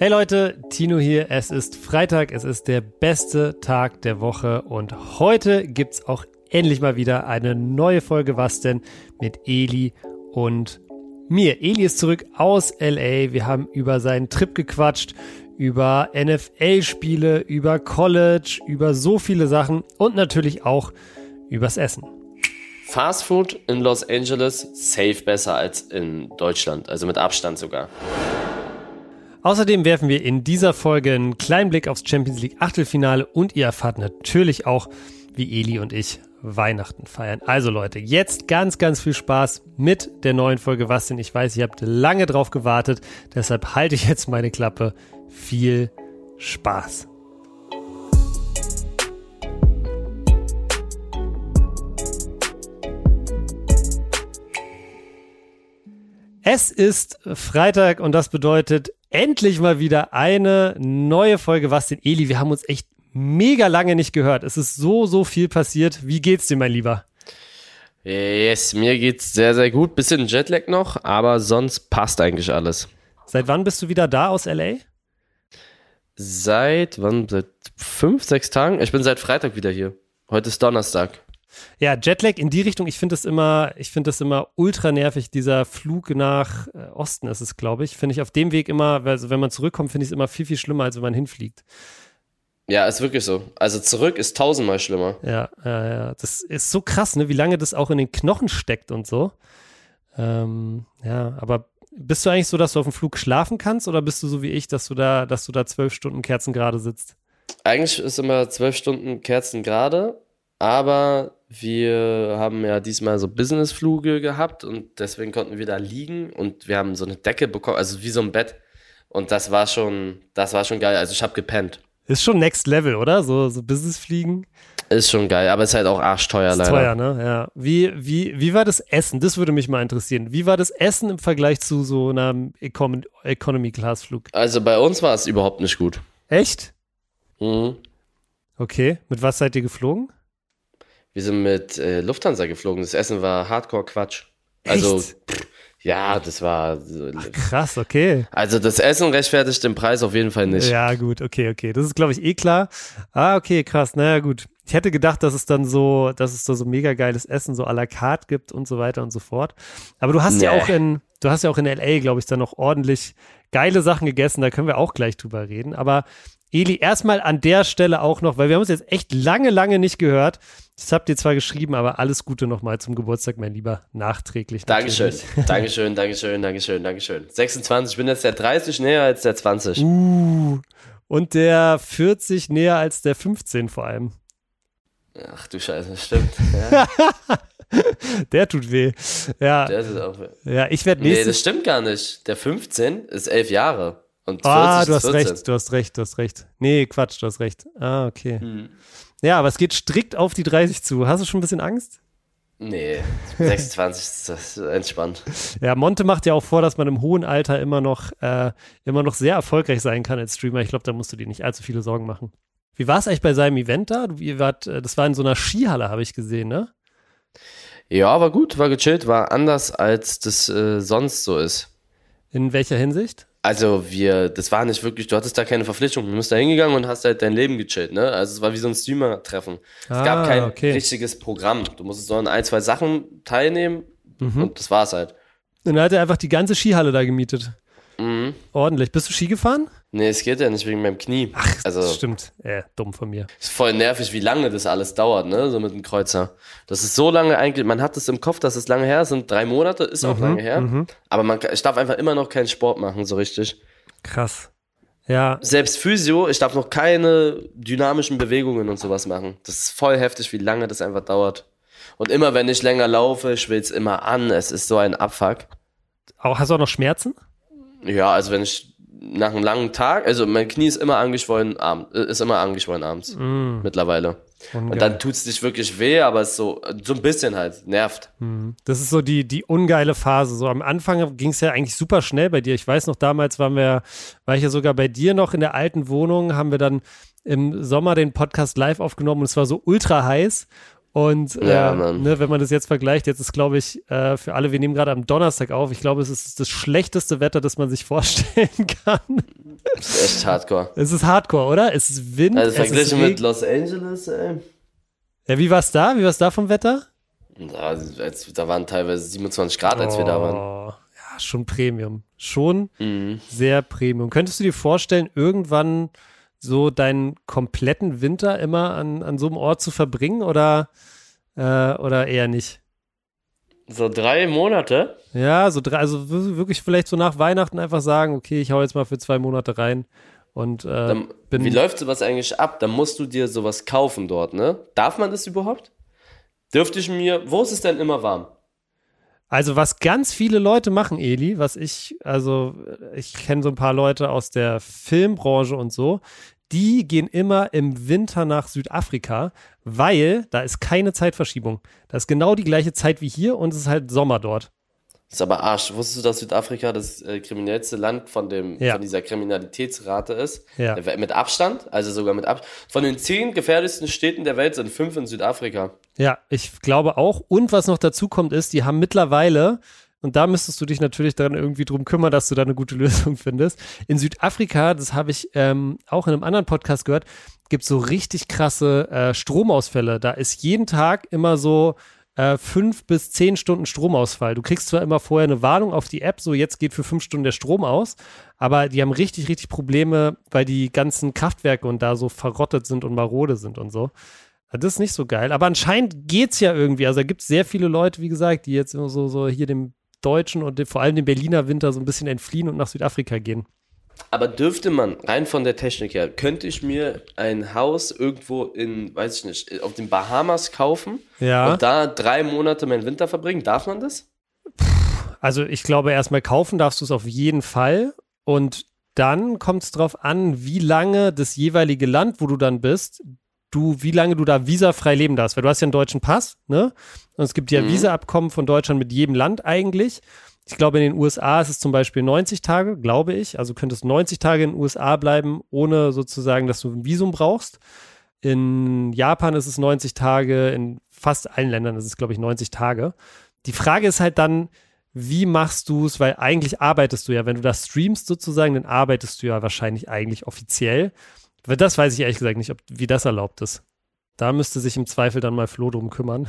Hey Leute, Tino hier. Es ist Freitag, es ist der beste Tag der Woche und heute gibt's auch endlich mal wieder eine neue Folge Was denn mit Eli und mir. Eli ist zurück aus LA. Wir haben über seinen Trip gequatscht, über NFL-Spiele, über College, über so viele Sachen und natürlich auch übers Essen. Fast Food in Los Angeles safe besser als in Deutschland, also mit Abstand sogar. Außerdem werfen wir in dieser Folge einen kleinen Blick aufs Champions League Achtelfinale und ihr erfahrt natürlich auch, wie Eli und ich Weihnachten feiern. Also Leute, jetzt ganz, ganz viel Spaß mit der neuen Folge Was denn? Ich weiß, ihr habt lange drauf gewartet, deshalb halte ich jetzt meine Klappe. Viel Spaß. Es ist Freitag und das bedeutet endlich mal wieder eine neue Folge Was denn, Eli? Wir haben uns echt mega lange nicht gehört. Es ist so viel passiert. Wie geht's dir, mein Lieber? Yes, mir geht's sehr, sehr gut. Bisschen Jetlag noch, aber sonst passt eigentlich alles. Seit wann bist du wieder da aus L.A.? Seit 5, 6 Tagen? Ich bin seit Freitag wieder hier. Heute ist Donnerstag. Ja, Jetlag in die Richtung, ich finde das immer ultra nervig, dieser Flug nach Osten ist es, glaube ich. Finde ich auf dem Weg immer, also wenn man zurückkommt, finde ich es immer viel schlimmer, als wenn man hinfliegt. Ja, ist wirklich so. Also zurück ist 1000-mal schlimmer. Ja. Das ist so krass, ne, wie lange das auch in den Knochen steckt und so. Ja, aber bist du eigentlich so, dass du auf dem Flug schlafen kannst oder bist du so wie ich, dass du da 12 Stunden kerzengerade sitzt? Eigentlich ist immer 12 Stunden kerzengerade, aber wir haben ja diesmal so Businessflüge gehabt und deswegen konnten wir da liegen und wir haben so eine Decke bekommen, also wie so ein Bett und das war schon geil, also ich habe gepennt. Ist schon Next Level, oder? So Businessfliegen. Ist schon geil, aber ist halt auch arschteuer leider. Ist teuer, ne? Ja. Wie war das Essen? Das würde mich mal interessieren. Wie war das Essen im Vergleich zu so einem Economy-Class-Flug? Also bei uns war es überhaupt nicht gut. Echt? Mhm. Okay. Mit was seid ihr geflogen? Wir sind mit Lufthansa geflogen. Das Essen war Hardcore-Quatsch. Also, Echt? Ja, das war... Ach, krass, okay. Also das Essen rechtfertigt den Preis auf jeden Fall nicht. Ja, gut, okay. Das ist, glaube ich, eh klar. Ah, okay, krass. Naja, gut. Ich hätte gedacht, dass es da so mega geiles Essen, so à la carte gibt und so weiter und so fort. Aber du hast ja auch in L.A., glaube ich, dann noch ordentlich geile Sachen gegessen. Da können wir auch gleich drüber reden. Aber Eli, erstmal an der Stelle auch noch, weil wir haben uns jetzt echt lange nicht gehört. Das habt ihr zwar geschrieben, aber alles Gute nochmal zum Geburtstag, mein Lieber, nachträglich. Dankeschön. 26, ich bin jetzt der 30 näher als der 20. Und der 40 näher als der 15 vor allem. Ach du Scheiße, stimmt. Ja. Der tut weh. Ja. Der tut auch weh. Ja, ich werde nächstes... Nee, das stimmt gar nicht. Der 15 ist 11 Jahre. Und 40 du hast ist 14. du hast recht. Nee, Quatsch, du hast recht. Ah, okay. Ja, aber es geht strikt auf die 30 zu. Hast du schon ein bisschen Angst? Nee, 26 ist das entspannt. Ja, Monte macht ja auch vor, dass man im hohen Alter immer noch sehr erfolgreich sein kann als Streamer. Ich glaube, da musst du dir nicht allzu viele Sorgen machen. Wie war es eigentlich bei seinem Event da? Das war in so einer Skihalle, habe ich gesehen, ne? Ja, war gut, war gechillt, war anders, als das sonst so ist. In welcher Hinsicht? Also das war nicht wirklich, du hattest da keine Verpflichtung, du bist da hingegangen und hast halt dein Leben gechillt, ne? Also es war wie so ein Streamer-Treffen. Es gab kein richtiges Programm. Du musstest so an 1, 2 Sachen teilnehmen und das war's halt. Und dann hat er einfach die ganze Skihalle da gemietet. Mhm. Ordentlich. Bist du Ski gefahren? Nee, es geht ja nicht wegen meinem Knie. Ach, also, das stimmt. Dumm von mir. Ist voll nervig, wie lange das alles dauert, ne? So mit dem Kreuzer. Das ist so lange eigentlich, man hat es im Kopf, dass es lange her ist, sind 3 Monate, ist auch lange her. Aber ich darf einfach immer noch keinen Sport machen, so richtig. Krass. Ja. Selbst Physio, ich darf noch keine dynamischen Bewegungen und sowas machen. Das ist voll heftig, wie lange das einfach dauert. Und immer, wenn ich länger laufe, schwillt es immer an. Es ist so ein Abfuck. Hast du auch noch Schmerzen? Ja, also wenn ich nach einem langen Tag, also mein Knie ist immer angeschwollen abends mittlerweile. Und dann tut es nicht wirklich weh, aber es ist so ein bisschen halt, nervt. Das ist so die ungeile Phase. So am Anfang ging es ja eigentlich super schnell bei dir. Ich weiß noch, damals war ich ja sogar bei dir noch in der alten Wohnung, haben wir dann im Sommer den Podcast live aufgenommen und es war so ultra heiß. Und Mann. ne, wenn man das jetzt vergleicht, jetzt ist, glaube ich, für alle, wir nehmen gerade am Donnerstag auf, ich glaube, es ist das schlechteste Wetter, das man sich vorstellen kann. Das ist echt hardcore. Es ist hardcore, oder? Es ist Wind, Also es verglichen ist mit Los Angeles, ey. Ja, wie war's da? Wie war's da vom Wetter? Da waren teilweise 27 Grad, als wir da waren. Ja, schon Premium. Schon sehr Premium. Könntest du dir vorstellen, irgendwann so deinen kompletten Winter immer an so einem Ort zu verbringen oder eher nicht? So 3 Monate? Ja, also wirklich vielleicht so nach Weihnachten einfach sagen, okay, ich hau jetzt mal für 2 Monate rein und Wie läuft sowas eigentlich ab? Dann musst du dir sowas kaufen dort, ne? Darf man das überhaupt? Wo ist es denn immer warm? Also was ganz viele Leute machen, Eli, ich kenne so ein paar Leute aus der Filmbranche und so, die gehen immer im Winter nach Südafrika, weil da ist keine Zeitverschiebung. Da ist genau die gleiche Zeit wie hier und es ist halt Sommer dort. Das ist aber Arsch. Wusstest du, dass Südafrika das kriminellste Land von dieser Kriminalitätsrate ist? Ja. Mit Abstand, also sogar mit Abstand. Von den 10 gefährlichsten Städten der Welt sind 5 in Südafrika. Ja, ich glaube auch. Und was noch dazu kommt, ist, die haben mittlerweile, und da müsstest du dich natürlich dann irgendwie drum kümmern, dass du da eine gute Lösung findest. In Südafrika, das habe ich auch in einem anderen Podcast gehört, gibt es so richtig krasse Stromausfälle. Da ist jeden Tag immer so 5 bis 10 Stunden Stromausfall. Du kriegst zwar immer vorher eine Warnung auf die App, so jetzt geht für 5 Stunden der Strom aus, aber die haben richtig, richtig Probleme, weil die ganzen Kraftwerke und da so verrottet sind und marode sind und so. Das ist nicht so geil, aber anscheinend geht's ja irgendwie. Also da gibt es sehr viele Leute, wie gesagt, die jetzt immer so hier dem deutschen und vor allem dem Berliner Winter so ein bisschen entfliehen und nach Südafrika gehen. Aber dürfte man, rein von der Technik her, könnte ich mir ein Haus irgendwo weiß ich nicht, auf den Bahamas kaufen und da 3 Monate meinen Winter verbringen? Darf man das? Also ich glaube, erstmal kaufen darfst du es auf jeden Fall und dann kommt es drauf an, wie lange das jeweilige Land, wo du dann bist, wie lange du da visafrei leben darfst. Weil du hast ja einen deutschen Pass, ne? Und es gibt ja Visaabkommen von Deutschland mit jedem Land eigentlich. Ich glaube, in den USA ist es zum Beispiel 90 Tage, glaube ich. Also könntest 90 Tage in den USA bleiben, ohne sozusagen, dass du ein Visum brauchst. In Japan ist es 90 Tage, in fast allen Ländern ist es, glaube ich, 90 Tage. Die Frage ist halt dann, wie machst du es? Weil eigentlich arbeitest du ja, wenn du das streamst sozusagen, dann arbeitest du ja wahrscheinlich eigentlich offiziell. Weil das weiß ich ehrlich gesagt nicht, wie das erlaubt ist. Da müsste sich im Zweifel dann mal Flo drum kümmern.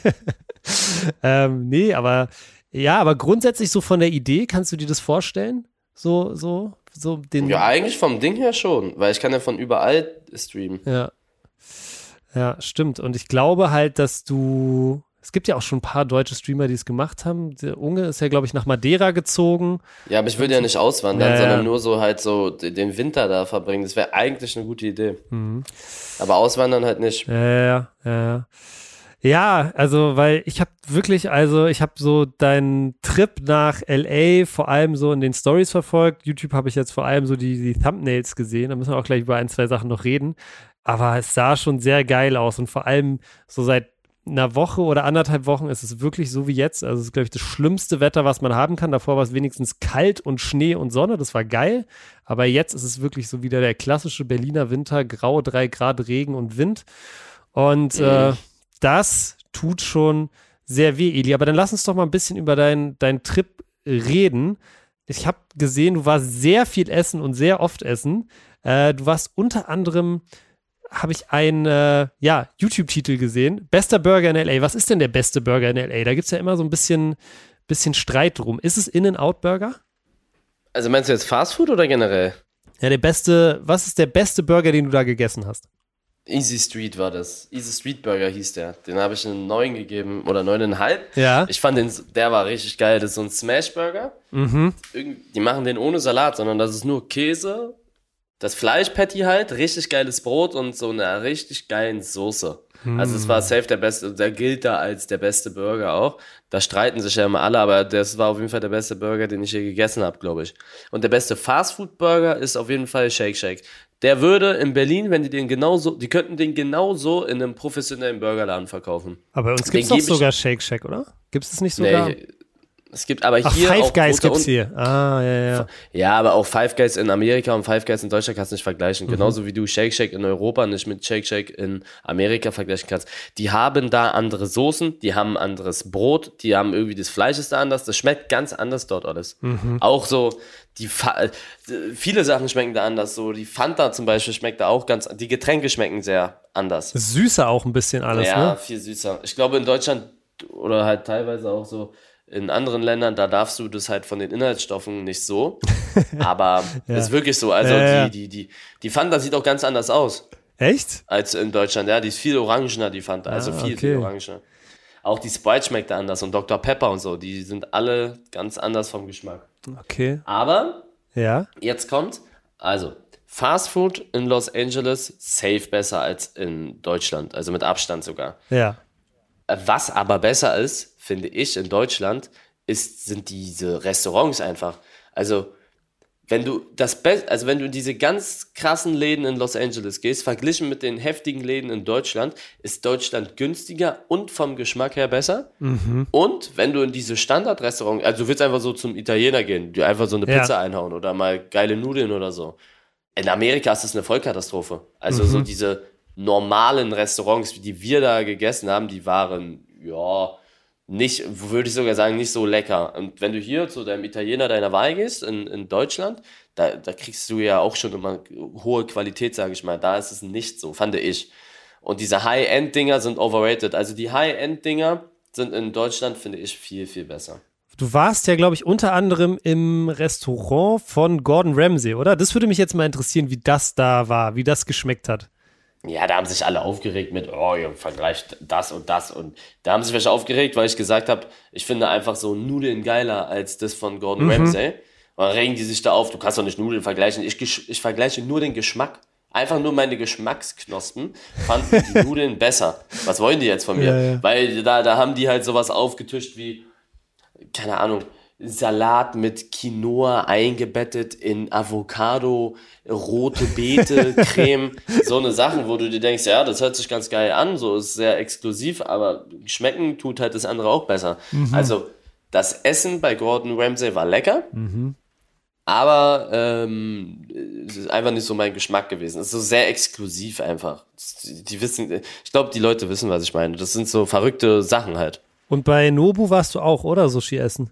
Nee, aber grundsätzlich so von der Idee, kannst du dir das vorstellen? Ja, eigentlich vom Ding her schon, weil ich kann ja von überall streamen. Ja, stimmt. Und ich glaube halt, es gibt ja auch schon ein paar deutsche Streamer, die es gemacht haben. Der Unge ist ja, glaube ich, nach Madeira gezogen. Ja, aber ich würde ja nicht auswandern, sondern nur so den Winter da verbringen. Das wäre eigentlich eine gute Idee. Aber auswandern halt nicht. Ja, also, weil ich habe so deinen Trip nach LA vor allem so in den Stories verfolgt. YouTube habe ich jetzt vor allem so die Thumbnails gesehen. Da müssen wir auch gleich über 1, 2 Sachen noch reden. Aber es sah schon sehr geil aus und vor allem so seit einer Woche oder 1,5 Wochen ist es wirklich so wie jetzt. Also es ist, glaube ich, das schlimmste Wetter, was man haben kann. Davor war es wenigstens kalt und Schnee und Sonne. Das war geil. Aber jetzt ist es wirklich so wieder der klassische Berliner Winter. Grau, 3 Grad Regen und Wind. Und das tut schon sehr weh, Eli. Aber dann lass uns doch mal ein bisschen über deinen Trip reden. Ich habe gesehen, du warst sehr viel essen und sehr oft essen. Du warst unter anderem, habe ich einen YouTube-Titel gesehen, Bester Burger in L.A. Was ist denn der beste Burger in L.A.? Da gibt es ja immer so ein bisschen Streit drum. Ist es In-N-Out-Burger? Also meinst du jetzt Fastfood oder generell? Ja, was ist der beste Burger, den du da gegessen hast? Easy Street war das. Easy Street Burger hieß der. Den habe ich einen 9 gegeben oder 9,5. Ja. Ich fand der war richtig geil. Das ist so ein Smash Burger. Die machen den ohne Salat, sondern das ist nur Käse, das Fleischpatty halt, richtig geiles Brot und so einer richtig geilen Soße. Also es war safe der beste, der gilt da als der beste Burger auch. Da streiten sich ja immer alle, aber das war auf jeden Fall der beste Burger, den ich je gegessen habe, glaube ich. Und der beste Fastfood-Burger ist auf jeden Fall Shake Shack. Der würde in Berlin, wenn die könnten den genauso in einem professionellen Burgerladen verkaufen. Aber bei uns gibt es doch sogar Shake Shack, oder? Gibt es nicht sogar? Es gibt aber hier Five auch Guys gibt's hier. Ja. Ja, aber auch Five Guys in Amerika und Five Guys in Deutschland kannst du nicht vergleichen. Genauso wie du Shake Shack in Europa nicht mit Shake Shack in Amerika vergleichen kannst. Die haben da andere Soßen, die haben anderes Brot, die haben irgendwie das Fleisch ist da anders. Das schmeckt ganz anders dort alles. Auch so, viele Sachen schmecken da anders. So die Fanta zum Beispiel schmeckt da auch die Getränke schmecken sehr anders. Süßer auch ein bisschen alles, ne? Ja, viel süßer. Ich glaube in Deutschland oder halt teilweise auch so in anderen Ländern, da darfst du das halt von den Inhaltsstoffen nicht so. Aber ist wirklich so. Also die Fanta sieht auch ganz anders aus. Echt? Als in Deutschland. Ja, die ist viel orangener, die Fanta. Also viel orangener. Auch die Sprite schmeckt da anders und Dr. Pepper und so. Die sind alle ganz anders vom Geschmack. Okay. Aber jetzt kommt, also Fast Food in Los Angeles safe besser als in Deutschland. Also mit Abstand sogar. Ja. Was aber besser ist, finde ich, in Deutschland, sind diese Restaurants einfach. Also, wenn du wenn du in diese ganz krassen Läden in Los Angeles gehst, verglichen mit den heftigen Läden in Deutschland, ist Deutschland günstiger und vom Geschmack her besser. Und wenn du in diese Standardrestaurants, also du willst einfach so zum Italiener gehen, dir einfach so eine Pizza einhauen oder mal geile Nudeln oder so. In Amerika ist das eine Vollkatastrophe. Also so diese normalen Restaurants, die wir da gegessen haben, die waren, nicht, würde ich sogar sagen, nicht so lecker. Und wenn du hier zu deinem Italiener deiner Wahl gehst, in Deutschland, da kriegst du ja auch schon immer hohe Qualität, sage ich mal. Da ist es nicht so, fand ich. Und diese High-End-Dinger sind overrated. Also die High-End-Dinger sind in Deutschland, finde ich, viel, viel besser. Du warst ja, glaube ich, unter anderem im Restaurant von Gordon Ramsay, oder? Das würde mich jetzt mal interessieren, wie das da war, wie das geschmeckt hat. Ja, da haben sich alle aufgeregt mit, ihr vergleicht das und das. Und da haben sich welche aufgeregt, weil ich gesagt habe, ich finde einfach so Nudeln geiler als das von Gordon Ramsay. Und dann regen die sich da auf, du kannst doch nicht Nudeln vergleichen. Ich vergleiche nur den Geschmack. Einfach nur meine Geschmacksknospen fanden die Nudeln besser. Was wollen die jetzt von mir? Ja. Weil da haben die halt sowas aufgetischt wie, keine Ahnung, Salat mit Quinoa eingebettet in Avocado, rote Beete, Creme, so eine Sachen, wo du dir denkst, ja, das hört sich ganz geil an, so ist sehr exklusiv, aber schmecken tut halt das andere auch besser. Also das Essen bei Gordon Ramsay war lecker, aber es ist einfach nicht so mein Geschmack gewesen. Es ist so sehr exklusiv einfach. Ich glaube, die Leute wissen, was ich meine. Das sind so verrückte Sachen halt. Und bei Nobu warst du auch, oder? Sushi essen?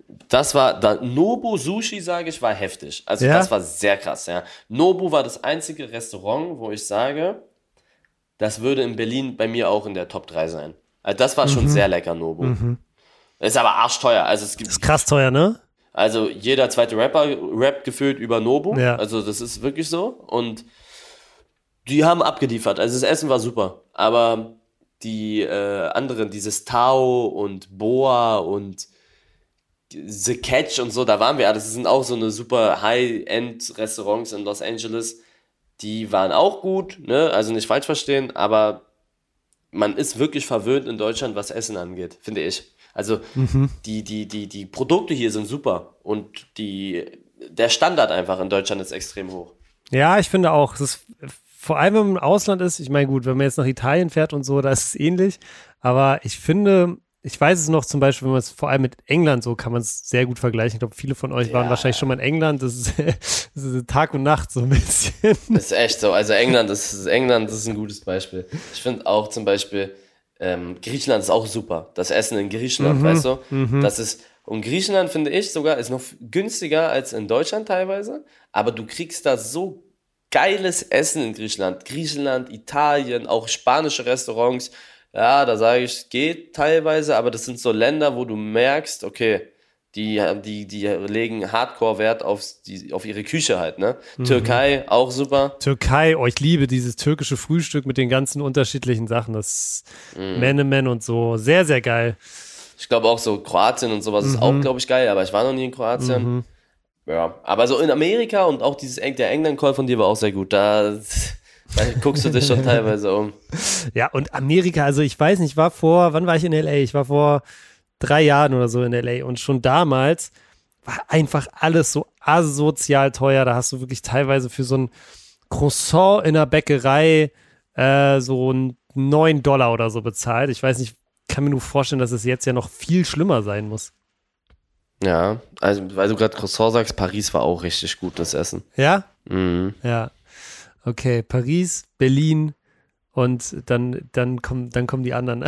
Nobu Sushi, sage ich, war heftig. Also das war sehr krass, ja. Nobu war das einzige Restaurant, wo ich sage, das würde in Berlin bei mir auch in der Top 3 sein. Also das war schon sehr lecker, Nobu. Ist aber arschteuer. Also es gibt, das ist krass teuer, ne? Also jeder zweite Rapper rappt gefühlt über Nobu. Ja. Also das ist wirklich so. Und die haben abgeliefert. Also das Essen war super. Aber die anderen, dieses Tao und Boa und The Catch und so, da waren wir. Das sind auch so eine super High-End-Restaurants in Los Angeles. Die waren auch gut, ne? Also nicht falsch verstehen, aber man ist wirklich verwöhnt in Deutschland, was Essen angeht, finde ich. Also die Produkte hier sind super und der Standard einfach in Deutschland ist extrem hoch. Ja, ich finde auch, es ist, vor allem wenn man im Ausland ist, ich meine gut, wenn man jetzt nach Italien fährt und so, da ist es ähnlich, aber ich finde, ich weiß es noch zum Beispiel, wenn man es vor allem mit England so, kann man es sehr gut vergleichen. Ich glaube, viele von euch waren wahrscheinlich schon mal in England. Das ist Tag und Nacht so ein bisschen. Das ist echt so. Also England ist ein gutes Beispiel. Ich finde auch zum Beispiel, Griechenland ist auch super. Das Essen in Griechenland, weißt du? Und Griechenland, finde ich sogar, ist noch günstiger als in Deutschland teilweise. Aber du kriegst da so geiles Essen in Griechenland. Griechenland, Italien, auch spanische Restaurants. Ja, da sage ich, geht teilweise, aber das sind so Länder, wo du merkst, okay, die legen Hardcore-Wert auf ihre Küche halt, ne? Türkei, auch super. Türkei, ich liebe dieses türkische Frühstück mit den ganzen unterschiedlichen Sachen, das Menemen und so, sehr, sehr geil. Ich glaube auch so Kroatien und sowas ist auch, glaube ich, geil, aber ich war noch nie in Kroatien. Ja, aber so in Amerika und auch der England-Call von dir war auch sehr gut, da guckst du dich schon teilweise um. Ja, und Amerika, also ich weiß nicht, wann war ich in L.A.? Ich war vor 3 Jahren oder so in L.A. und schon damals war einfach alles so asozial teuer. Da hast du wirklich teilweise für so ein Croissant in der Bäckerei so $9 oder so bezahlt. Ich weiß nicht, kann mir nur vorstellen, dass es jetzt ja noch viel schlimmer sein muss. Ja, also weil du gerade Croissant sagst, Paris war auch richtig gut, das Essen. Ja? Mhm. Ja. Okay, Paris, Berlin und dann kommen die anderen.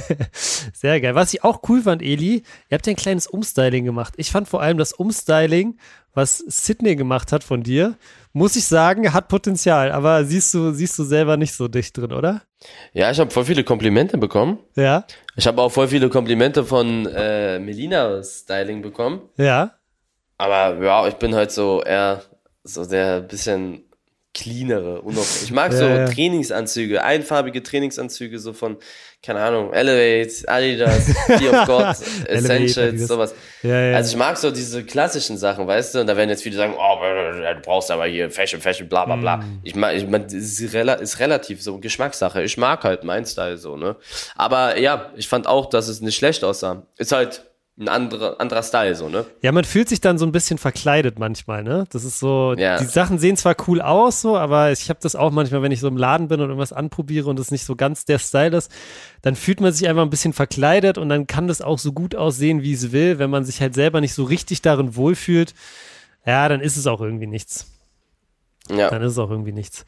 Sehr geil. Was ich auch cool fand, Eli, ihr habt ja ein kleines Umstyling gemacht. Ich fand vor allem das Umstyling, was Sydney gemacht hat von dir, muss ich sagen, hat Potenzial, aber siehst du selber nicht so dicht drin, oder? Ja, ich habe voll viele Komplimente bekommen. Ja, Ich habe auch voll viele Komplimente von Melina Styling bekommen. ja. Aber ja, ich bin halt so eher so der bisschen cleanere. Ich mag so Ja. Trainingsanzüge, einfarbige Trainingsanzüge, so von, keine Ahnung, Elevate, Adidas, Fear of God, Essentials, Adidas. sowas. Ja. Also ich mag so diese klassischen Sachen, weißt du? Und da werden jetzt viele sagen, oh, du brauchst aber hier Fashion, bla bla bla. Ich mein, das ist relativ so Geschmackssache. Ich mag halt meinen Style so, ne? Aber ja, ich fand auch, dass es nicht schlecht aussah. Ist halt ein anderer Style so, ne? Ja, man fühlt sich dann so ein bisschen verkleidet manchmal, ne? Das ist so, Ja. die Sachen sehen zwar cool aus, so, aber ich habe das auch manchmal, wenn ich so im Laden bin und irgendwas anprobiere und es nicht so ganz der Style ist, dann fühlt man sich einfach ein bisschen verkleidet und dann kann das auch so gut aussehen, wie es will. Wenn man sich halt selber nicht so richtig darin wohlfühlt, ja, dann ist es auch irgendwie nichts. Ja. Dann ist es auch irgendwie nichts.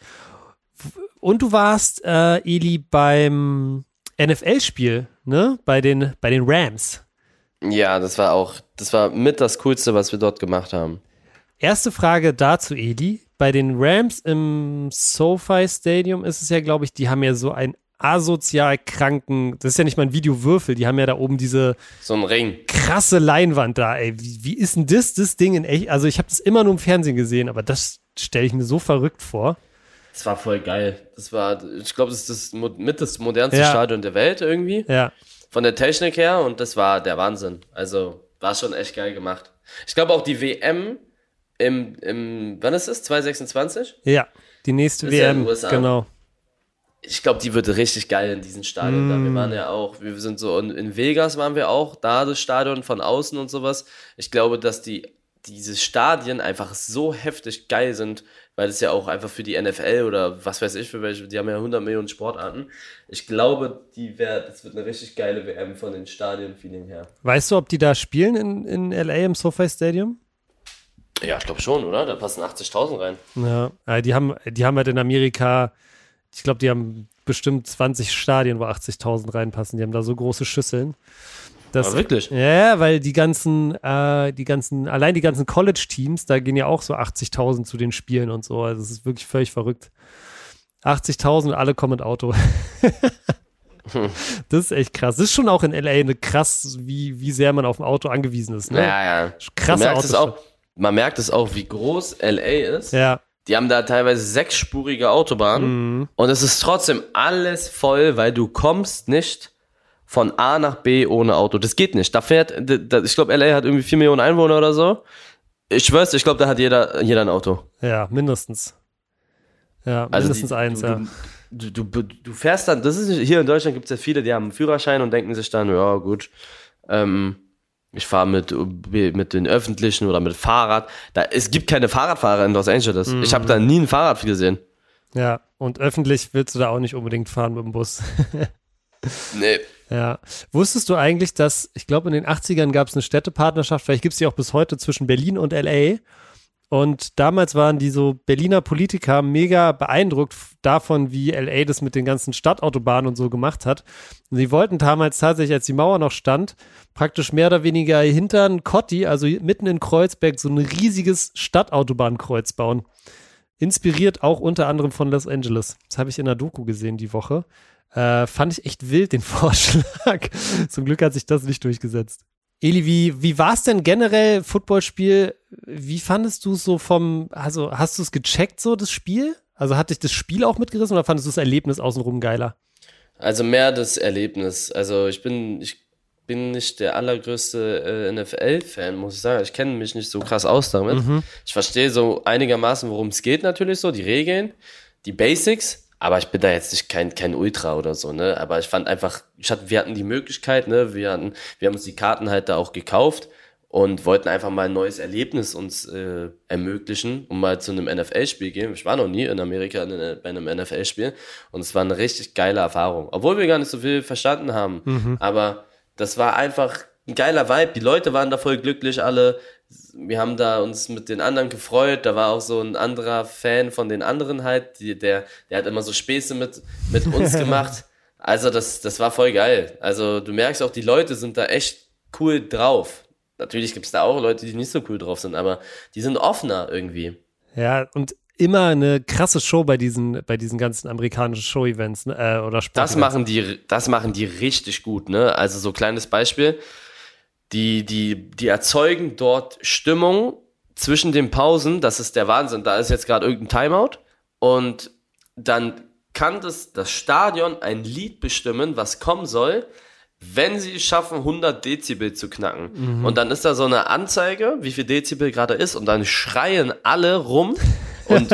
Und du warst, Eli, beim NFL-Spiel, ne? Bei den Rams. Ja, das war mit das Coolste, was wir dort gemacht haben. Erste Frage dazu, Eli. Bei den Rams im SoFi Stadium ist es ja, glaube ich, die haben ja so einen asozial kranken, das ist ja nicht mal ein Videowürfel, die haben ja da oben diese So ein Ring. krasse Leinwand da, ey. Wie ist denn das Ding in echt? Also ich habe das immer nur im Fernsehen gesehen, aber das stelle ich mir so verrückt vor. Das war voll geil. Ich glaube, das ist das modernste Ja. Stadion der Welt irgendwie. Ja. Von der Technik her und das war der Wahnsinn. Also war schon echt geil gemacht. Ich glaube auch die WM wann ist es? 2026? Ja, die nächste Ist ja in WM, den USA. genau. Ich glaube, die wird richtig geil in diesem Stadion da. Wir waren ja auch, wir sind so in Vegas waren wir auch, da das Stadion von außen und sowas. Ich glaube, dass diese Stadien einfach so heftig geil sind, weil es ja auch einfach für die NFL oder was weiß ich für welche, die haben ja 100 Millionen Sportarten. Ich glaube, das wird eine richtig geile WM von den Stadien-Feeling her. Weißt du, ob die da spielen in LA im SoFi Stadium? Ja, ich glaube schon, oder? Da passen 80.000 rein. Ja, die haben halt in Amerika, ich glaube, die haben bestimmt 20 Stadien, wo 80.000 reinpassen. Die haben da so große Schüsseln. Aber wirklich? Ja, weil die ganzen College-Teams, da gehen ja auch so 80.000 zu den Spielen und so. Also es ist wirklich völlig verrückt. 80.000 und alle kommen mit Auto. Das ist echt krass. Das ist schon auch in LA eine krass, wie sehr man auf ein Auto angewiesen ist. Ne? Ja. Krasse Man merkt es auch, wie groß LA ist. Ja. Die haben da teilweise 6-spurige Autobahnen und es ist trotzdem alles voll, weil du kommst nicht von A nach B ohne Auto. Das geht nicht. Ich glaube, LA hat irgendwie 4 Millionen Einwohner oder so. Ich schwör's, ich glaube, da hat jeder ein Auto. Ja, mindestens. Ja, Also mindestens eins, ja. Du fährst dann, hier in Deutschland gibt es ja viele, die haben einen Führerschein und denken sich dann, ja gut, ich fahre mit den Öffentlichen oder mit Fahrrad. Es gibt keine Fahrradfahrer in Los Angeles. Ich habe da nie ein Fahrrad gesehen. Ja, und öffentlich willst du da auch nicht unbedingt fahren mit dem Bus. Nee. Ja. Wusstest du eigentlich, dass, ich glaube, in den 80ern gab es eine Städtepartnerschaft, vielleicht gibt es die auch bis heute zwischen Berlin und LA. Und damals waren die so Berliner Politiker mega beeindruckt davon, wie LA das mit den ganzen Stadtautobahnen und so gemacht hat. Und sie wollten damals tatsächlich, als die Mauer noch stand, praktisch mehr oder weniger hinter Kotti, also mitten in Kreuzberg, so ein riesiges Stadtautobahnkreuz bauen. Inspiriert auch unter anderem von Los Angeles. Das habe ich in der Doku gesehen die Woche. Fand ich echt wild, den Vorschlag. Zum Glück hat sich das nicht durchgesetzt. Eli, wie war es denn generell, Footballspiel? Wie fandest du es so also hast du es gecheckt, so das Spiel? Also hat dich das Spiel auch mitgerissen oder fandest du das Erlebnis außenrum geiler? Also mehr das Erlebnis. Also ich bin nicht der allergrößte NFL-Fan, muss ich sagen. Ich kenne mich nicht so krass aus damit. Ich verstehe so einigermaßen, worum es geht natürlich so, die Regeln, die Basics. Aber ich bin da jetzt nicht kein Ultra oder so, ne? Aber ich fand einfach, wir hatten die Möglichkeit, ne? Wir haben uns die Karten halt da auch gekauft und wollten einfach mal ein neues Erlebnis uns ermöglichen, um mal zu einem NFL-Spiel gehen. Ich war noch nie in Amerika bei einem NFL-Spiel und es war eine richtig geile Erfahrung. Obwohl wir gar nicht so viel verstanden haben. Aber das war einfach ein geiler Vibe. Die Leute waren da voll glücklich, alle. Wir haben da uns mit den anderen gefreut. Da war auch so ein anderer Fan von den anderen halt. Der hat immer so Späße mit uns gemacht. Also das war voll geil. Also du merkst auch, die Leute sind da echt cool drauf. Natürlich gibt's da auch Leute, die nicht so cool drauf sind, aber die sind offener irgendwie. Ja, und immer eine krasse Show bei diesen ganzen amerikanischen Show-Events, ne? Oder Sportevents. Das machen die richtig gut, ne? Also so kleines Beispiel. Die erzeugen dort Stimmung zwischen den Pausen. Das ist der Wahnsinn. Da ist jetzt gerade irgendein Timeout und dann kann das Stadion ein Lied bestimmen, was kommen soll, wenn sie es schaffen, 100 Dezibel zu knacken. Und dann ist da so eine Anzeige, wie viel Dezibel gerade ist, und dann schreien alle rum und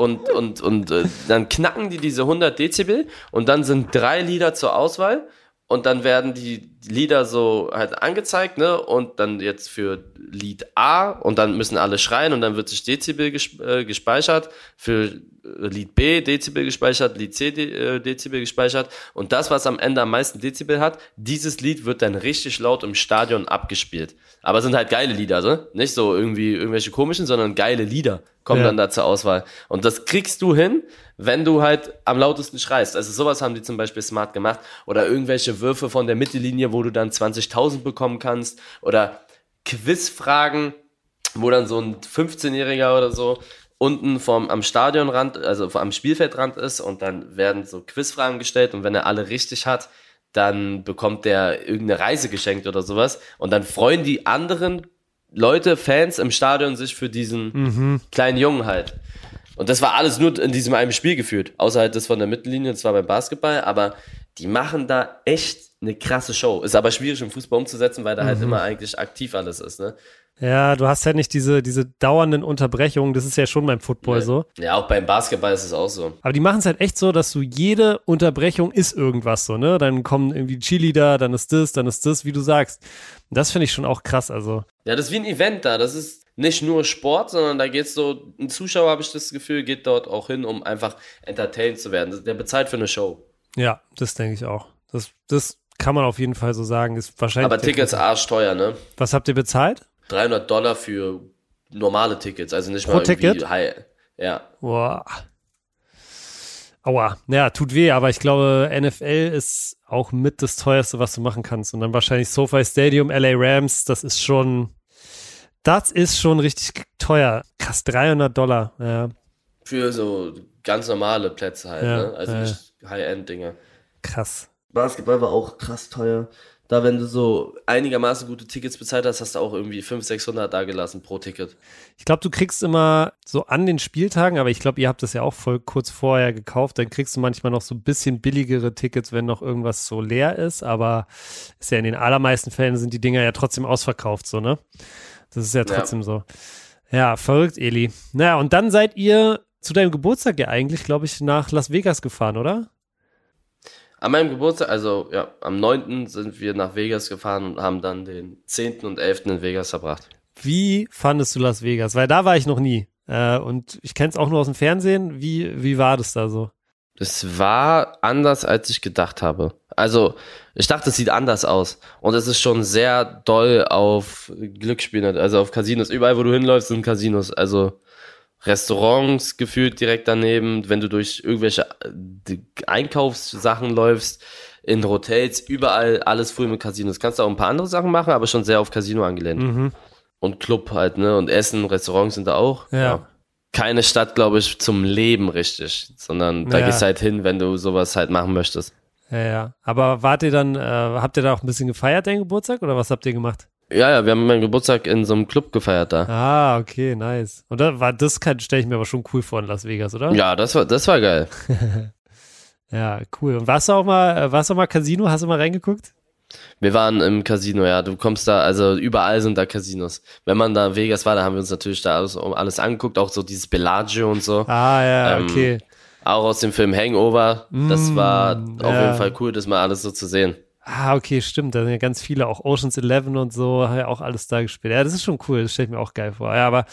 dann knacken die diese 100 Dezibel und dann sind 3 Lieder zur Auswahl und dann werden die Lieder so halt angezeigt, ne, und dann jetzt für Lied A und dann müssen alle schreien und dann wird sich Dezibel gespeichert, für Lied B Dezibel gespeichert, Lied C Dezibel gespeichert und das, was am Ende am meisten Dezibel hat, dieses Lied wird dann richtig laut im Stadion abgespielt. Aber es sind halt geile Lieder, ne? Nicht so irgendwie irgendwelche komischen, sondern geile Lieder kommen dann da zur Auswahl. Und das kriegst du hin, wenn du halt am lautesten schreist. Also sowas haben die zum Beispiel smart gemacht. Oder irgendwelche Würfe von der Mittellinie, wo du dann 20.000 bekommen kannst. Oder Quizfragen, wo dann so ein 15-Jähriger oder so unten am Stadionrand, also am Spielfeldrand ist und dann werden so Quizfragen gestellt und wenn er alle richtig hat, dann bekommt der irgendeine Reise geschenkt oder sowas und dann freuen die anderen Leute, Fans im Stadion sich für diesen kleinen Jungen halt. Und das war alles nur in diesem einen Spiel geführt, außer halt das von der Mittellinie, das war beim Basketball, aber die machen da echt eine krasse Show. Ist aber schwierig im Fußball umzusetzen, weil da halt immer eigentlich aktiv alles ist, ne? Ja, du hast ja nicht diese dauernden Unterbrechungen, das ist ja schon beim Football so. Ja, auch beim Basketball ist es auch so. Aber die machen es halt echt so, dass du jede Unterbrechung ist irgendwas so, ne? Dann kommen irgendwie Cheerleader, dann ist das, wie du sagst. Und das finde ich schon auch krass, also. Ja, das ist wie ein Event da, das ist nicht nur Sport, sondern da geht's so, ein Zuschauer, habe ich das Gefühl, geht dort auch hin, um einfach entertained zu werden. Der bezahlt für eine Show. Ja, das denke ich auch. Das kann man auf jeden Fall so sagen, ist wahrscheinlich. Aber Tickets arschteuer, ne? Was habt ihr bezahlt? $300 für normale Tickets, also nicht Pro mal irgendwie Ticket? high. Ja. Boah. Aua. Ja, tut weh, aber ich glaube, NFL ist auch mit das teuerste, was du machen kannst. Und dann wahrscheinlich SoFi Stadium, LA Rams, das ist schon richtig teuer. Krass, $300, ja. Für so ganz normale Plätze halt, Ja, ne? Also nicht High-End-Dinge. Krass. Basketball war auch krass teuer. Da, wenn du so einigermaßen gute Tickets bezahlt hast, hast du auch irgendwie 500-600 da gelassen pro Ticket. Ich glaube, du kriegst immer so an den Spieltagen, aber ich glaube, ihr habt das ja auch voll kurz vorher gekauft, dann kriegst du manchmal noch so ein bisschen billigere Tickets, wenn noch irgendwas so leer ist, aber ist ja in den allermeisten Fällen sind die Dinger ja trotzdem ausverkauft, so, ne? Das ist ja trotzdem so. Ja, verrückt, Eli. Naja, und dann seid ihr zu deinem Geburtstag ja eigentlich, glaube ich, nach Las Vegas gefahren, oder? An meinem Geburtstag, also ja, am 9. sind wir nach Vegas gefahren und haben dann den 10. und 11. in Vegas verbracht. Wie fandest du Las Vegas? Weil da war ich noch nie. Und ich kenne es auch nur aus dem Fernsehen. Wie war das da so? Das war anders, als ich gedacht habe. Also, ich dachte, es sieht anders aus. Und es ist schon sehr doll auf Glücksspiele, also auf Casinos. Überall, wo du hinläufst, sind Casinos. Also Restaurants gefühlt direkt daneben, wenn du durch irgendwelche Einkaufssachen läufst, in Hotels, überall alles voll mit Casinos. Kannst du auch ein paar andere Sachen machen, aber schon sehr auf Casino angelehnt. Und Club halt, ne? Und Essen, Restaurants sind da auch. Ja. Keine Stadt, glaube ich, zum Leben richtig, sondern da gehst du halt hin, wenn du sowas halt machen möchtest. Ja. Aber habt ihr da auch ein bisschen gefeiert, deinen Geburtstag, oder was habt ihr gemacht? Ja, wir haben meinen Geburtstag in so einem Club gefeiert da. Ah, okay, nice. Und das stelle ich mir aber schon cool vor in Las Vegas, oder? Ja, das war geil. Ja, cool. Und warst du auch mal Casino? Hast du mal reingeguckt? Wir waren im Casino, ja. Du kommst da, also überall sind da Casinos. Wenn man da in Vegas war, da haben wir uns natürlich da alles angeguckt, auch so dieses Bellagio und so. Ah, ja, okay. Auch aus dem Film Hangover. Das war auf jeden Fall cool, das mal alles so zu sehen. Ah, okay, stimmt. Da sind ja ganz viele, auch Ocean's 11 und so, haben ja auch alles da gespielt. Ja, das ist schon cool, das stelle ich mir auch geil vor. Ja, aber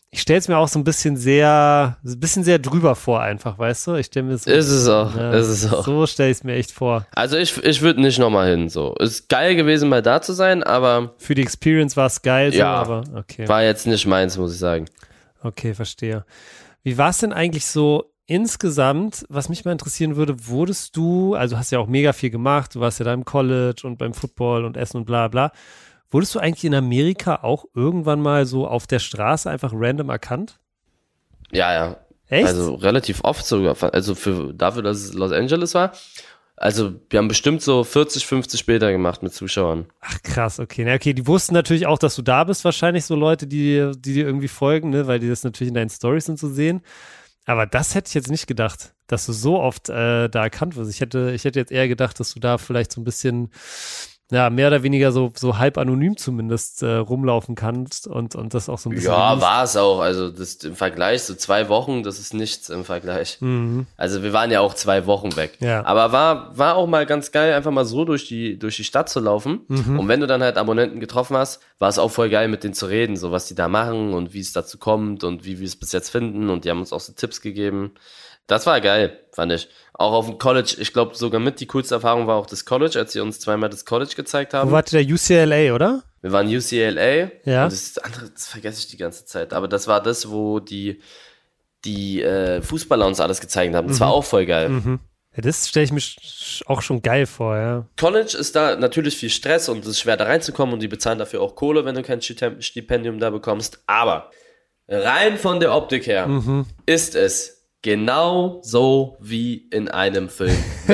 Ich stelle es mir auch so ein bisschen sehr drüber vor einfach, weißt du? Ich stelle mir so, Ist es auch, ist es auch. So stelle ich es mir echt vor. Also ich würde nicht nochmal hin, so. Ist geil gewesen, mal da zu sein, aber Für die Experience war es geil, so, ja, aber okay. war jetzt nicht meins, muss ich sagen. Okay, verstehe. Wie war es denn eigentlich so insgesamt, was mich mal interessieren würde, also hast ja auch mega viel gemacht, du warst ja da im College und beim Football und Essen und bla bla. Wurdest du eigentlich in Amerika auch irgendwann mal so auf der Straße einfach random erkannt? Ja. Echt? Also relativ oft sogar. Also dafür, dass es Los Angeles war. Also wir haben bestimmt so 40, 50 Bilder gemacht mit Zuschauern. Ach krass, okay. Na, okay, die wussten natürlich auch, dass du da bist, wahrscheinlich so Leute, die dir irgendwie folgen, ne, weil die das natürlich in deinen Storys sind zu sehen. Aber das hätte ich jetzt nicht gedacht, dass du so oft da erkannt wirst. Ich hätte jetzt eher gedacht, dass du da vielleicht so ein bisschen, ja, mehr oder weniger so halb anonym zumindest rumlaufen kannst und das auch so ein bisschen. Ja, war es auch. Also das im Vergleich, so 2 Wochen, das ist nichts im Vergleich. Mhm. Also wir waren ja auch 2 Wochen weg. Ja. Aber war auch mal ganz geil, einfach mal so durch die Stadt zu laufen. Mhm. Und wenn du dann halt Abonnenten getroffen hast, war es auch voll geil, mit denen zu reden, so was die da machen und wie es dazu kommt und wie wir es bis jetzt finden. Und die haben uns auch so Tipps gegeben. Das war geil, fand ich. Auch auf dem College, ich glaube sogar mit die coolste Erfahrung war auch das College, als sie uns zweimal das College gezeigt haben. Wo wart ihr da? UCLA, oder? Wir waren UCLA. Ja. Und das andere, das vergesse ich die ganze Zeit. Aber das war das, wo die Fußballer uns alles gezeigt haben. Das war auch voll geil. Mhm. Ja, das stelle ich mir auch schon geil vor, ja. College ist da natürlich viel Stress und es ist schwer da reinzukommen und die bezahlen dafür auch Kohle, wenn du kein Stipendium da bekommst. Aber rein von der Optik her ist es genau so wie in einem Film.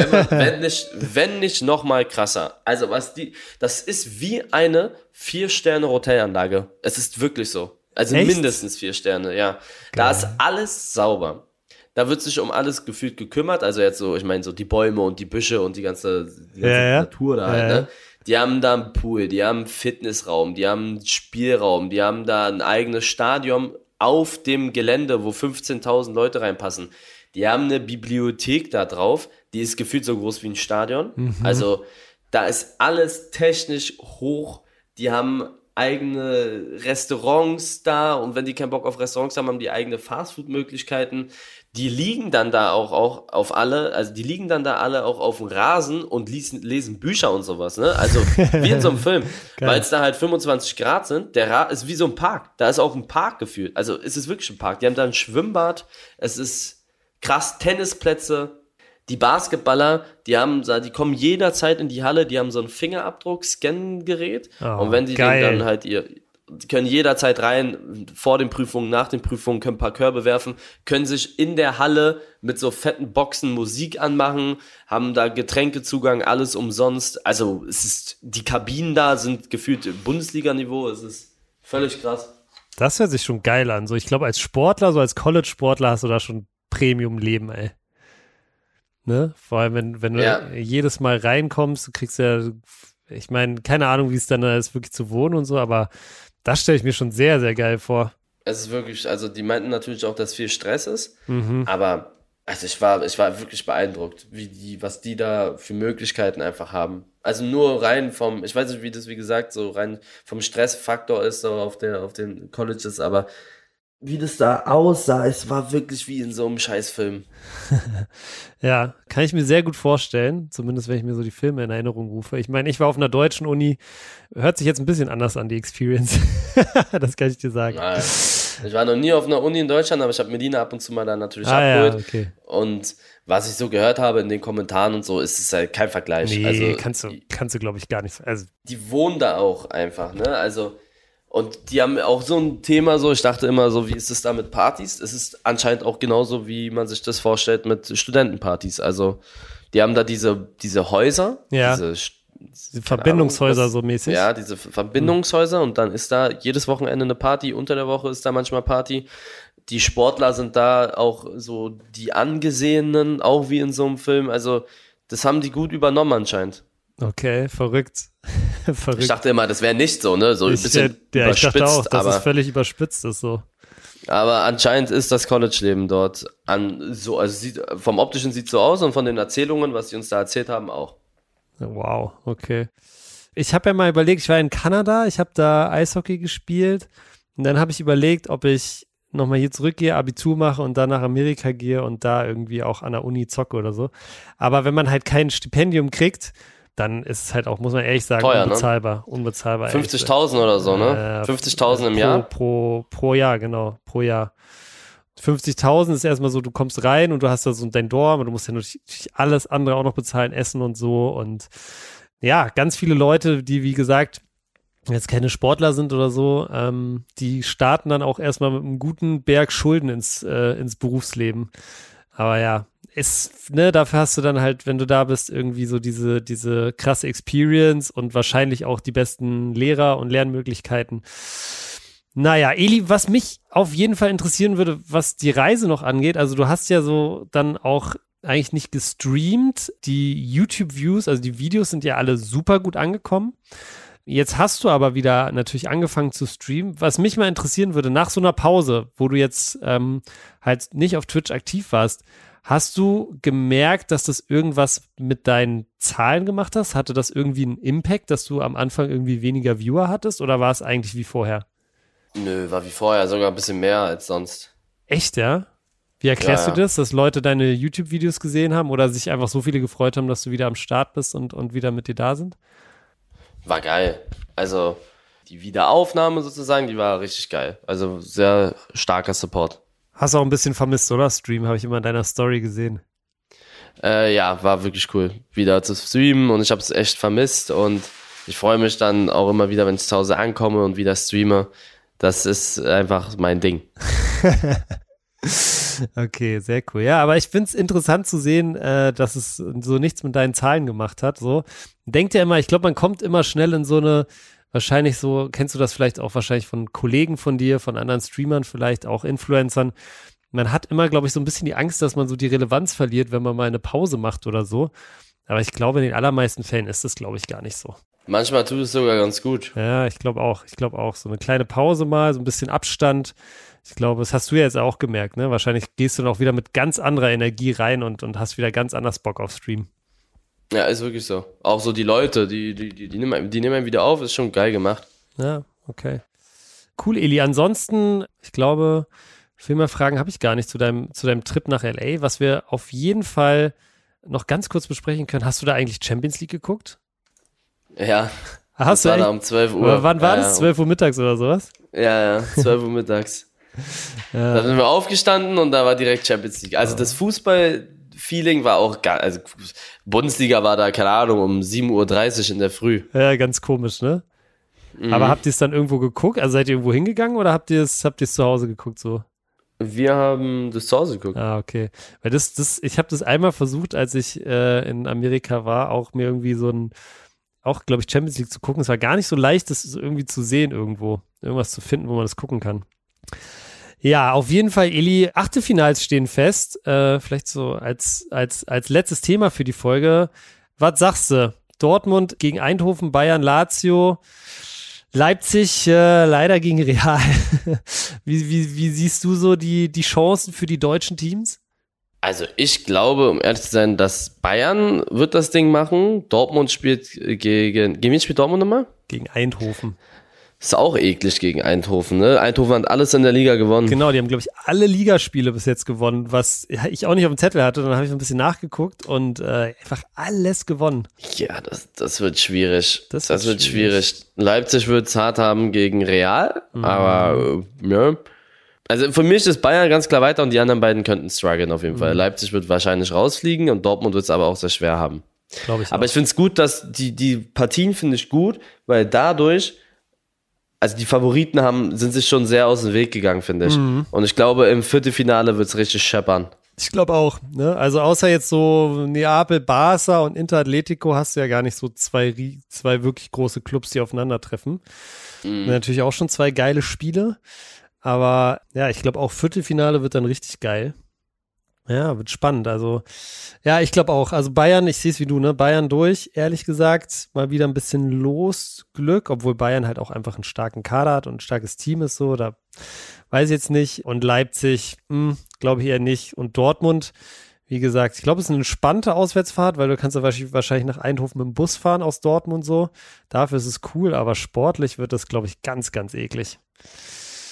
Wenn nicht noch mal krasser. Also das ist wie eine 4-Sterne-Hotelanlage. Es ist wirklich so. Also Echt? mindestens 4 Sterne, ja. Da ist alles sauber. Da wird sich um alles gefühlt gekümmert. Also jetzt so, ich meine so die Bäume und die Büsche und die ganze Natur da halt, ne? Die haben da einen Pool, die haben einen Fitnessraum, die haben einen Spielraum, die haben da ein eigenes Stadion auf dem Gelände, wo 15.000 Leute reinpassen. Die haben eine Bibliothek da drauf, die ist gefühlt so groß wie ein Stadion. Also da ist alles technisch hoch. Die haben eigene Restaurants da und wenn die keinen Bock auf Restaurants haben, haben die eigene Fastfood-Möglichkeiten. Die liegen dann da auch auf alle, also die liegen dann da alle auch auf dem Rasen und lesen Bücher und sowas, ne? Also wie in so einem Film, weil es da halt 25 Grad sind. Der ist wie so ein Park. Da ist auch ein Park gefühlt. Also es ist wirklich ein Park. Die haben da ein Schwimmbad. Es ist krass, Tennisplätze. Die Basketballer, die kommen jederzeit in die Halle, die haben so ein Fingerabdruck-Scan-Gerät. Und wenn die dann halt die können jederzeit rein, vor den Prüfungen, nach den Prüfungen, können ein paar Körbe werfen, können sich in der Halle mit so fetten Boxen Musik anmachen, haben da Getränkezugang, alles umsonst. Also die Kabinen da sind gefühlt Bundesliga-Niveau, es ist völlig krass. Das hört sich schon geil an. So, ich glaube, als Sportler, so als College-Sportler hast du da schon Premium-Leben, ey. Ne? Vor allem, wenn du jedes Mal reinkommst, du kriegst ja, ich meine, keine Ahnung, wie es dann da ist, wirklich zu wohnen und so, aber das stelle ich mir schon sehr, sehr geil vor. Es ist wirklich, also die meinten natürlich auch, dass viel Stress ist, aber also ich war wirklich beeindruckt, was die da für Möglichkeiten einfach haben. Also nur rein ich weiß nicht, wie das, wie gesagt, so rein vom Stressfaktor ist, so auf den Colleges, aber wie das da aussah, es war wirklich wie in so einem Scheißfilm. Ja, kann ich mir sehr gut vorstellen, zumindest wenn ich mir so die Filme in Erinnerung rufe. Ich meine, ich war auf einer deutschen Uni, hört sich jetzt ein bisschen anders an, die Experience. Das kann ich dir sagen. Nein. Ich war noch nie auf einer Uni in Deutschland, aber ich habe Medina ab und zu mal da natürlich abgeholt. Ja, okay. Und was ich so gehört habe in den Kommentaren und so, ist es halt kein Vergleich. Nee, also, kannst du glaube ich gar nicht. Also, die wohnen da auch einfach, ne? Also und die haben auch so ein Thema, so ich dachte immer so, wie ist es da mit Partys? Es ist anscheinend auch genauso, wie man sich das vorstellt mit Studentenpartys. Also die haben da diese Häuser, diese Verbindungshäuser Ahnung, so mäßig. Ja, diese Verbindungshäuser und dann ist da jedes Wochenende eine Party, unter der Woche ist da manchmal Party. Die Sportler sind da auch so die Angesehenen, auch wie in so einem Film. Also das haben die gut übernommen anscheinend. Okay, verrückt. Ich dachte immer, das wäre nicht so, ne? So ein bisschen überspitzt. Ich dachte auch, dass es völlig überspitzt ist so. Aber anscheinend ist das College-Leben dort vom Optischen sieht so aus und von den Erzählungen, was sie uns da erzählt haben, auch. Wow, okay. Ich habe ja mal überlegt, ich war in Kanada, ich habe da Eishockey gespielt und dann habe ich überlegt, ob ich nochmal hier zurückgehe, Abitur mache und dann nach Amerika gehe und da irgendwie auch an der Uni zocke oder so. Aber wenn man halt kein Stipendium kriegt, dann ist es halt auch, muss man ehrlich sagen, teuer, unbezahlbar. Ne? Unbezahlbar. 50.000 oder so, ne? 50.000 im Jahr? Pro Jahr, genau. Pro Jahr. 50.000 ist erstmal so, du kommst rein und du hast da so dein Dorm und du musst ja natürlich alles andere auch noch bezahlen, Essen und so. Und ja, ganz viele Leute, die, wie gesagt, jetzt keine Sportler sind oder so, die starten dann auch erstmal mit einem guten Berg Schulden ins Berufsleben. Aber ja, dafür hast du dann halt, wenn du da bist, irgendwie so diese krasse Experience und wahrscheinlich auch die besten Lehrer und Lernmöglichkeiten. Naja, Eli, was mich auf jeden Fall interessieren würde, was die Reise noch angeht, also du hast ja so dann auch eigentlich nicht gestreamt, die YouTube-Views, also die Videos sind ja alle super gut angekommen. Jetzt hast du aber wieder natürlich angefangen zu streamen. Was mich mal interessieren würde, nach so einer Pause, wo du jetzt halt nicht auf Twitch aktiv warst, hast du gemerkt, dass das irgendwas mit deinen Zahlen gemacht hast? Hatte das irgendwie einen Impact, dass du am Anfang irgendwie weniger Viewer hattest oder war es eigentlich wie vorher? Nö, war wie vorher, sogar ein bisschen mehr als sonst. Echt, ja? Wie erklärst du das, dass Leute deine YouTube-Videos gesehen haben oder sich einfach so viele gefreut haben, dass du wieder am Start bist und wieder mit dir da sind? War geil. Also die Wiederaufnahme sozusagen, die war richtig geil. Also sehr starker Support. Hast du auch ein bisschen vermisst, oder? Stream habe ich immer in deiner Story gesehen. Ja, war wirklich cool, wieder zu streamen und ich habe es echt vermisst und ich freue mich dann auch immer wieder, wenn ich zu Hause ankomme und wieder streame. Das ist einfach mein Ding. Okay, sehr cool. Ja, aber ich finde es interessant zu sehen, dass es so nichts mit deinen Zahlen gemacht hat. So. Denkt ja immer, ich glaube, man kommt immer schnell in so eine, wahrscheinlich so, kennst du das vielleicht auch wahrscheinlich von Kollegen von dir, von anderen Streamern, vielleicht auch Influencern. Man hat immer, glaube ich, so ein bisschen die Angst, dass man so die Relevanz verliert, wenn man mal eine Pause macht oder so. Aber ich glaube, in den allermeisten Fällen ist das, glaube ich, gar nicht so. Manchmal tut es sogar ganz gut. Ja, ich glaube auch. So eine kleine Pause mal, so ein bisschen Abstand. Ich glaube, das hast du ja jetzt auch gemerkt, ne? Wahrscheinlich gehst du dann auch wieder mit ganz anderer Energie rein und hast wieder ganz anders Bock auf Stream. Ja, ist wirklich so. Auch so die Leute, die nehmen einen wieder auf, ist schon geil gemacht. Ja, okay. Cool, Eli. Ansonsten, ich glaube, viel mehr Fragen habe ich gar nicht zu deinem Trip nach LA. Was wir auf jeden Fall noch ganz kurz besprechen können. Hast du da eigentlich Champions League geguckt? Ja, das war da um 12 Uhr. Oder wann war das? 12 Uhr mittags oder sowas? Ja, 12 Uhr mittags. Da sind wir aufgestanden und da war direkt Champions League. Also das Fußball-Feeling war auch geil. Also Bundesliga war da, keine Ahnung, um 7.30 Uhr in der Früh. Ja, ganz komisch, ne? Aber habt ihr es dann irgendwo geguckt? Also seid ihr irgendwo hingegangen oder habt ihr es zu Hause geguckt so? Wir haben das zu Hause geguckt. Ah, okay. Weil ich habe das einmal versucht, als ich in Amerika war, auch mir irgendwie auch, glaube ich, Champions League zu gucken. Es war gar nicht so leicht, das irgendwie zu sehen irgendwo. Irgendwas zu finden, wo man das gucken kann. Ja, auf jeden Fall, Eli, Achtelfinals stehen fest. Vielleicht so als letztes Thema für die Folge. Was sagst du? Dortmund gegen Eindhoven, Bayern, Lazio, Leipzig leider gegen Real. Wie siehst du so die Chancen für die deutschen Teams? Also ich glaube, um ehrlich zu sein, dass Bayern wird das Ding machen. Dortmund spielt gegen wen spielt Dortmund nochmal? Gegen Eindhoven. Ist auch eklig gegen Eindhoven, ne? Eindhoven hat alles in der Liga gewonnen. Genau, die haben, glaube ich, alle Ligaspiele bis jetzt gewonnen, was ich auch nicht auf dem Zettel hatte. Dann habe ich ein bisschen nachgeguckt und einfach alles gewonnen. Ja, das wird schwierig. Das wird schwierig. Leipzig wird es hart haben gegen Real, aber ja. Also für mich ist Bayern ganz klar weiter und die anderen beiden könnten strugglen auf jeden Fall. Leipzig wird wahrscheinlich rausfliegen und Dortmund wird es aber auch sehr schwer haben. Glaube ich auch. Aber ich finde es gut, dass die Partien finde ich gut, weil dadurch, also die Favoriten sind sich schon sehr aus dem Weg gegangen, finde ich. Und ich glaube, im Viertelfinale wird es richtig scheppern. Ich glaube auch, ne? Also außer jetzt so Neapel, Barca und Inter Atletico hast du ja gar nicht so zwei wirklich große Clubs, die aufeinandertreffen. Natürlich auch schon zwei geile Spiele. Aber ja, ich glaube auch Viertelfinale wird dann richtig geil. Ja, wird spannend. Also ja, ich glaube auch. Also Bayern, ich sehe es wie du, ne? Bayern durch, ehrlich gesagt. Mal wieder ein bisschen Losglück, obwohl Bayern halt auch einfach einen starken Kader hat und ein starkes Team ist so. Da weiß ich jetzt nicht. Und Leipzig, glaube ich eher nicht. Und Dortmund, wie gesagt, ich glaube, es ist eine entspannte Auswärtsfahrt, weil du kannst ja wahrscheinlich nach Eindhoven mit dem Bus fahren aus Dortmund so. Dafür ist es cool, aber sportlich wird das, glaube ich, ganz, ganz eklig.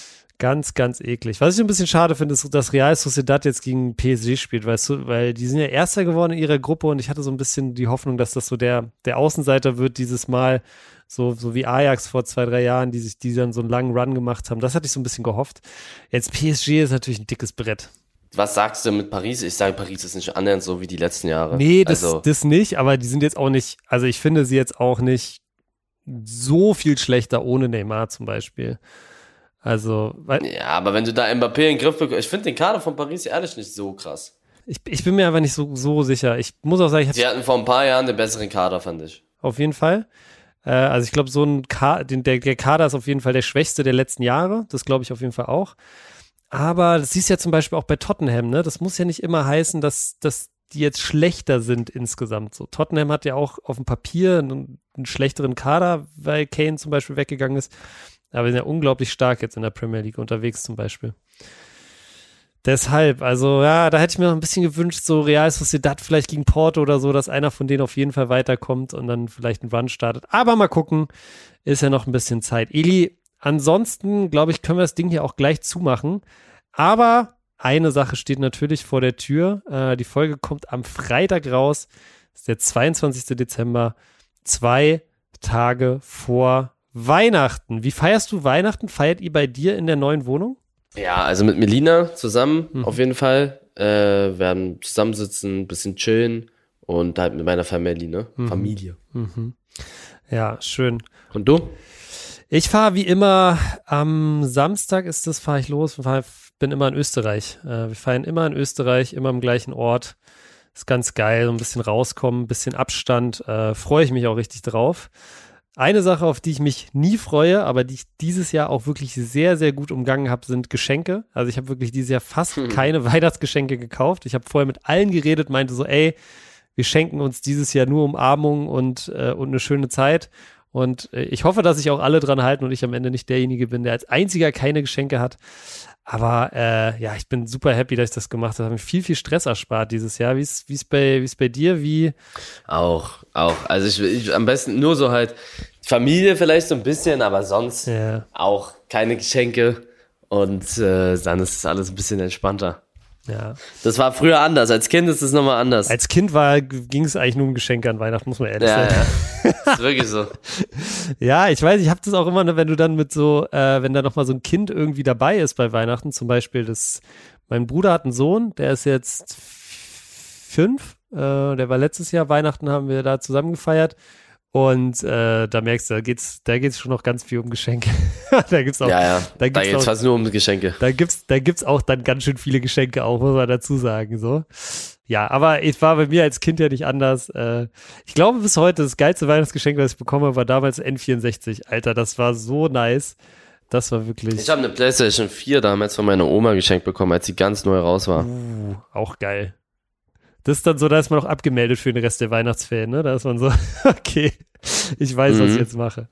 Ganz, ganz eklig. Was ich ein bisschen schade finde, ist, dass Real Sociedad jetzt gegen PSG spielt, weißt du, weil die sind ja Erster geworden in ihrer Gruppe und ich hatte so ein bisschen die Hoffnung, dass das so der Außenseiter wird dieses Mal, so wie Ajax vor 2-3 Jahren, die dann so einen langen Run gemacht haben. Das hatte ich so ein bisschen gehofft. Jetzt PSG ist natürlich ein dickes Brett. Was sagst du mit Paris? Ich sage, Paris ist nicht annähernd so wie die letzten Jahre. Nee, das nicht, aber die sind jetzt auch nicht, also ich finde sie jetzt auch nicht so viel schlechter ohne Neymar zum Beispiel. Also, ja, aber wenn du da Mbappé in den Griff bekommst, ich finde den Kader von Paris ehrlich nicht so krass. Ich bin mir einfach nicht so sicher. Ich muss auch sagen, sie hatten vor ein paar Jahren den besseren Kader, fand ich. Auf jeden Fall. Also ich glaube, so ein der Kader ist auf jeden Fall der schwächste der letzten Jahre. Das glaube ich auf jeden Fall auch. Aber das siehst du ja zum Beispiel auch bei Tottenham, ne? Das muss ja nicht immer heißen, dass die jetzt schlechter sind insgesamt. So, Tottenham hat ja auch auf dem Papier einen schlechteren Kader, weil Kane zum Beispiel weggegangen ist. Aber wir sind ja unglaublich stark jetzt in der Premier League unterwegs zum Beispiel. Deshalb, also ja, da hätte ich mir noch ein bisschen gewünscht, so Real Sociedad vielleicht gegen Porto oder so, dass einer von denen auf jeden Fall weiterkommt und dann vielleicht einen Run startet. Aber mal gucken, ist ja noch ein bisschen Zeit. Eli, ansonsten, glaube ich, können wir das Ding hier auch gleich zumachen. Aber eine Sache steht natürlich vor der Tür. Die Folge kommt am Freitag raus. Das ist der 22. Dezember, 2 Tage vor Weihnachten. Wie feierst du Weihnachten? Feiert ihr bei dir in der neuen Wohnung? Ja, also mit Melina zusammen auf jeden Fall. Werden zusammensitzen, ein bisschen chillen und halt mit meiner Familie, ne? Familie. Ja, schön. Und du? Ich fahre wie immer, am Samstag fahre ich los, bin immer in Österreich. Wir feiern immer in Österreich, immer am gleichen Ort. Ist ganz geil, so ein bisschen rauskommen, ein bisschen Abstand, freue ich mich auch richtig drauf. Eine Sache, auf die ich mich nie freue, aber die ich dieses Jahr auch wirklich sehr, sehr gut umgangen habe, sind Geschenke. Also ich habe wirklich dieses Jahr fast keine Weihnachtsgeschenke gekauft. Ich habe vorher mit allen geredet, meinte so, ey, wir schenken uns dieses Jahr nur Umarmung und eine schöne Zeit. Und ich hoffe, dass sich auch alle dran halten und ich am Ende nicht derjenige bin, der als einziger keine Geschenke hat. Aber ja, ich bin super happy, dass ich das gemacht habe. Habe mir viel, viel Stress erspart dieses Jahr. Wie ist bei dir? Auch. Also ich am besten nur so halt Familie vielleicht so ein bisschen, aber sonst auch keine Geschenke. Und dann ist das alles ein bisschen entspannter. Ja. Das war früher anders. Als Kind ist es nochmal anders. Als Kind ging es eigentlich nur um Geschenke an Weihnachten, muss man ehrlich sagen. Ja, das ist wirklich so. Ja, ich weiß, ich habe das auch immer, wenn du dann mit so, wenn da nochmal so ein Kind irgendwie dabei ist bei Weihnachten, zum Beispiel mein Bruder hat einen Sohn, der ist jetzt 5, der war letztes Jahr Weihnachten, haben wir da zusammen gefeiert. Und da merkst du, da geht's schon noch ganz viel um Geschenke. Da geht's auch. Da geht's fast nur um Geschenke. Da gibt's auch dann ganz schön viele Geschenke auch, muss man dazu sagen, so. Ja, aber es war bei mir als Kind ja nicht anders. Ich glaube bis heute, das geilste Weihnachtsgeschenk, was ich bekomme, war damals N64. Alter, das war so nice. Das war wirklich. Ich habe eine PlayStation 4 damals von meiner Oma geschenkt bekommen, als sie ganz neu raus war. Auch geil. Das ist dann so, da ist man auch abgemeldet für den Rest der Weihnachtsferien, ne? Da ist man so, okay, ich weiß, was ich jetzt mache.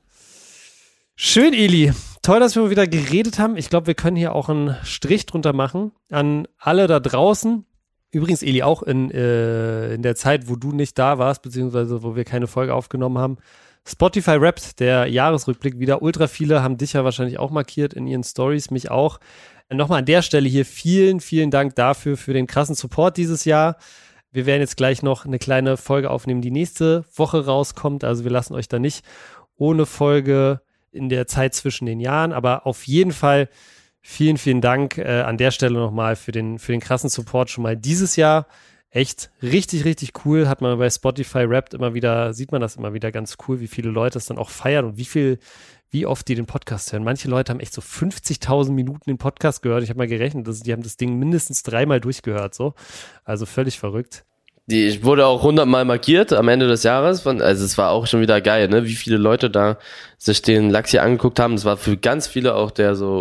Schön, Eli. Toll, dass wir mal wieder geredet haben. Ich glaube, wir können hier auch einen Strich drunter machen. An alle da draußen. Übrigens, Eli, auch in der Zeit, wo du nicht da warst, beziehungsweise wo wir keine Folge aufgenommen haben. Spotify rappt der Jahresrückblick wieder. Ultra viele haben dich ja wahrscheinlich auch markiert in ihren Stories, mich auch. Nochmal an der Stelle hier vielen, vielen Dank dafür, für den krassen Support dieses Jahr. Wir werden jetzt gleich noch eine kleine Folge aufnehmen, die nächste Woche rauskommt. Also wir lassen euch da nicht ohne Folge in der Zeit zwischen den Jahren. Aber auf jeden Fall vielen, vielen Dank an der Stelle nochmal für den krassen Support schon mal dieses Jahr. Echt richtig, richtig cool. Hat man bei Spotify Wrapped sieht man das immer wieder ganz cool, wie viele Leute es dann auch feiern und wie oft die den Podcast hören. Manche Leute haben echt so 50.000 Minuten den Podcast gehört. Ich habe mal gerechnet, die haben das Ding mindestens 3-mal durchgehört, so. Also völlig verrückt. Ich wurde auch 100-mal markiert am Ende des Jahres. Also es war auch schon wieder geil, ne? Wie viele Leute da sich den Lachs hier angeguckt haben. Es war für ganz viele auch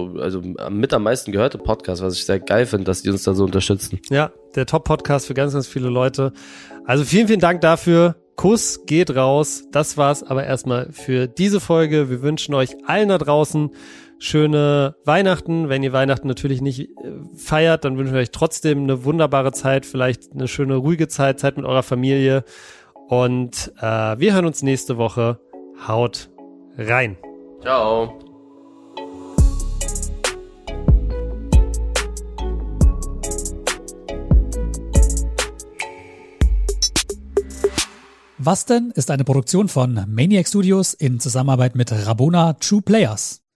mit am meisten gehörte Podcast, was ich sehr geil finde, dass die uns da so unterstützen. Ja, der Top-Podcast für ganz, ganz viele Leute. Also vielen, vielen Dank dafür. Kuss geht raus. Das war's aber erstmal für diese Folge. Wir wünschen euch allen da draußen schöne Weihnachten. Wenn ihr Weihnachten natürlich nicht feiert, dann wünschen wir euch trotzdem eine wunderbare Zeit, vielleicht eine schöne, ruhige Zeit mit eurer Familie. Und wir hören uns nächste Woche. Haut rein. Ciao. Was denn ist eine Produktion von Maniac Studios in Zusammenarbeit mit Rabona True Players.